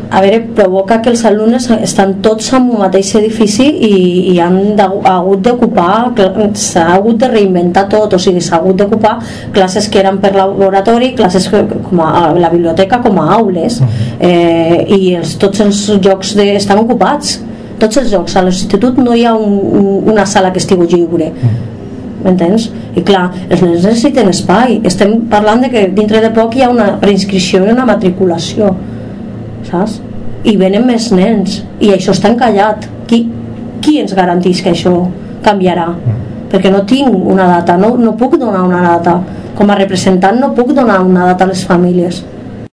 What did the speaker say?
a veure, provoca que els alumnes estan tots en un mateix edifici i s'ha hagut de reinventar tot, o sigui, s'ha hagut d'ocupar classes que eren per laboratori, classes com a la biblioteca com a aules, i tots els llocs estan ocupats, tots els llocs. A l'institut no hi ha una sala que estigui lliure, m'entens? I clar, els nens necessiten espai. Estem parlant de que dintre de poc hi ha una preinscripció i una matriculació, saps? I venen més nens i això està encallat. Qui ens garanteix que això canviarà? Perquè no tinc una data, no puc donar una data. Com a representant no puc donar una data a les famílies.